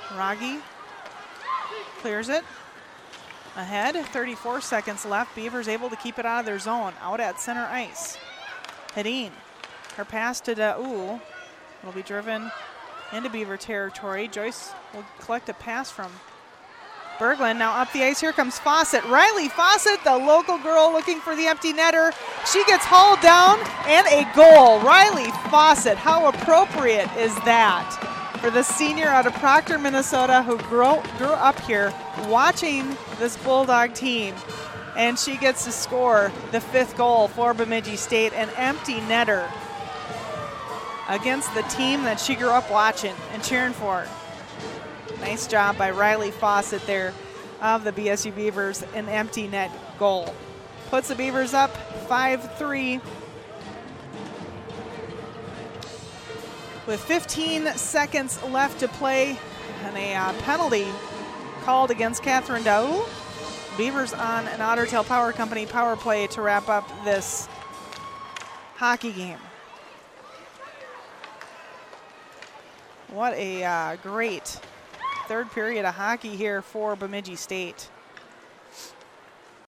Ragi clears it. Ahead, 34 seconds left. Beavers able to keep it out of their zone. Out at center ice. Hedin, her pass to Da'u will be driven into Beaver territory. Joyce will collect a pass from Berglund. Now up the ice, here comes Fawcett. Riley Fawcett, the local girl looking for the empty netter. She gets hauled down and a goal. Riley Fawcett, how appropriate is that for the senior out of Proctor, Minnesota, who grew up here watching this Bulldog team. And she gets to score the 5th goal for Bemidji State, an empty netter against the team that she grew up watching and cheering for. Nice job by Riley Fawcett there of the BSU Beavers, an empty net goal. Puts the Beavers up 5-3. With 15 seconds left to play and a penalty called against Catherine Da'u. Beavers on an Otter Tail Power Company power play to wrap up this hockey game. What a great third period of hockey here for Bemidji State.